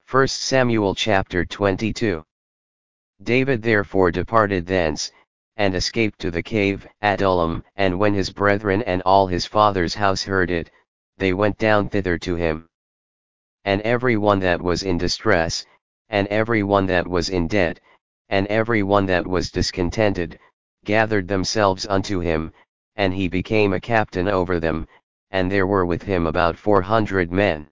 1 Samuel chapter 22. David therefore departed thence, and escaped to the cave Adullam, and when his brethren and all his father's house heard it, they went down thither to him. And every one that was in distress, and every one that was in debt, and every one that was discontented, gathered themselves unto him, and he became a captain over them, and there were with him about 400 men.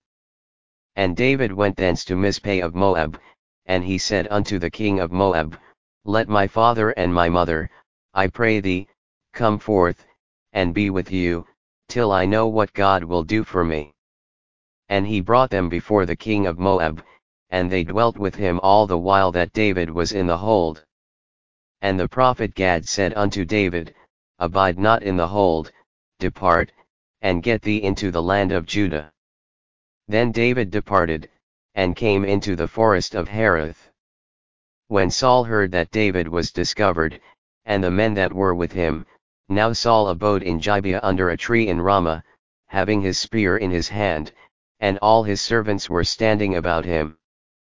And David went thence to Mizpeh of Moab, and he said unto the king of Moab, Let my father and my mother, I pray thee, come forth, and be with you, till I know what God will do for me. And he brought them before the king of Moab, and they dwelt with him all the while that David was in the hold. And the prophet Gad said unto David, Abide not in the hold, depart, and get thee into the land of Judah. Then David departed, and came into the forest of Hereth. When Saul heard that David was discovered, and the men that were with him, now Saul abode in Gibeah under a tree in Ramah, having his spear in his hand, and all his servants were standing about him.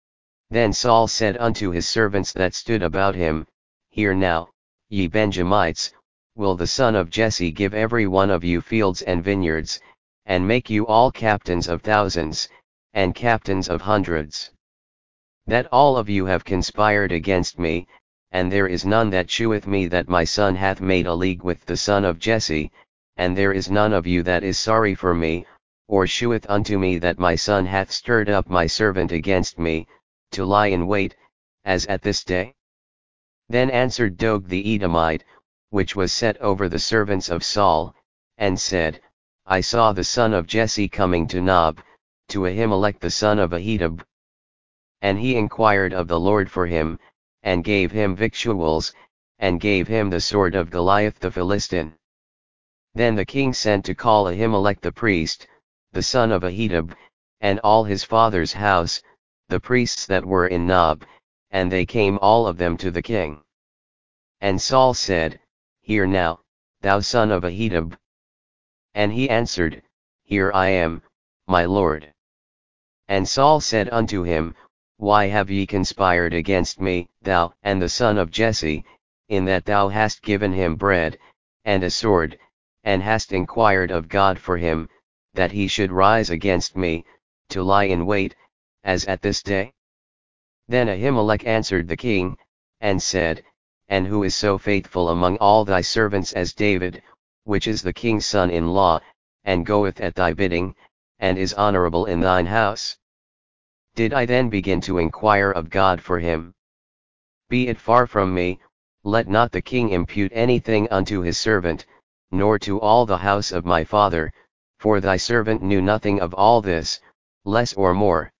Then Saul said unto his servants that stood about him, Hear now, ye Benjamites, will the son of Jesse give every one of you fields and vineyards, and make you all captains of thousands, and captains of hundreds? That all of you have conspired against me, and there is none that sheweth me that my son hath made a league with the son of Jesse, and there is none of you that is sorry for me, or sheweth unto me that my son hath stirred up my servant against me, to lie in wait, as at this day? Then answered Doeg the Edomite, which was set over the servants of Saul, and said, I saw the son of Jesse coming to Nob, to Ahimelech the son of Ahitub. And he inquired of the Lord for him, and gave him victuals, and gave him the sword of Goliath the Philistine. Then the king sent to call Ahimelech the priest, the son of Ahitub, and all his father's house, the priests that were in Nob, and they came all of them to the king. And Saul said, Hear now, thou son of Ahitub. And he answered, Here I am, my lord. And Saul said unto him, Why have ye conspired against me, thou and the son of Jesse, in that thou hast given him bread, and a sword, and hast inquired of God for him, that he should rise against me, to lie in wait, as at this day? Then Ahimelech answered the king, and said, And who is so faithful among all thy servants as David, which is the king's son-in-law, and goeth at thy bidding, and is honorable in thine house? Did I then begin to inquire of God for him? Be it far from me, let not the king impute anything unto his servant, nor to all the house of my father, for thy servant knew nothing of all this, less or more.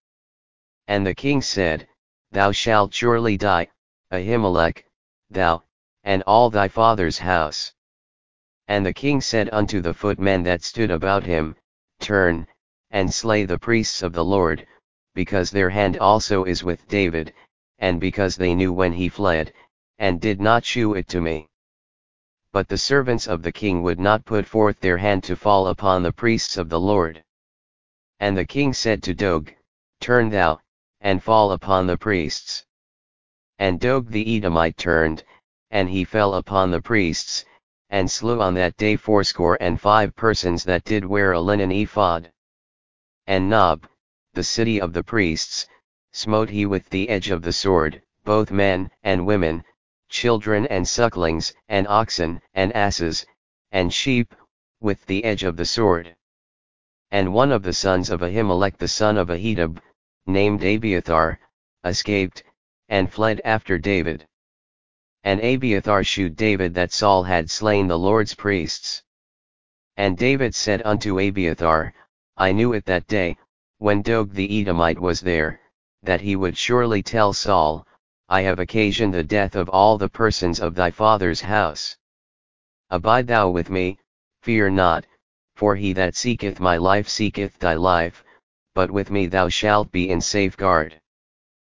And the king said, Thou shalt surely die, Ahimelech, thou, and all thy father's house. And the king said unto the footmen that stood about him, Turn, and slay the priests of the Lord, because their hand also is with David, and because they knew when he fled, and did not shew it to me. But the servants of the king would not put forth their hand to fall upon the priests of the Lord. And the king said to Doeg, Turn thou, and fall upon the priests. And Doeg the Edomite turned, and he fell upon the priests, and slew on that day 85 persons that did wear a linen ephod. And Nob, the city of the priests, smote he with the edge of the sword, both men and women, children and sucklings, and oxen, and asses, and sheep, with the edge of the sword. And one of the sons of Ahimelech the son of Ahitub, named Abiathar, escaped, and fled after David. And Abiathar shewed David that Saul had slain the Lord's priests. And David said unto Abiathar, I knew it that day, when Doeg the Edomite was there, that he would surely tell Saul, I have occasioned the death of all the persons of thy father's house. Abide thou with me, fear not, for he that seeketh my life seeketh thy life, but with me thou shalt be in safeguard.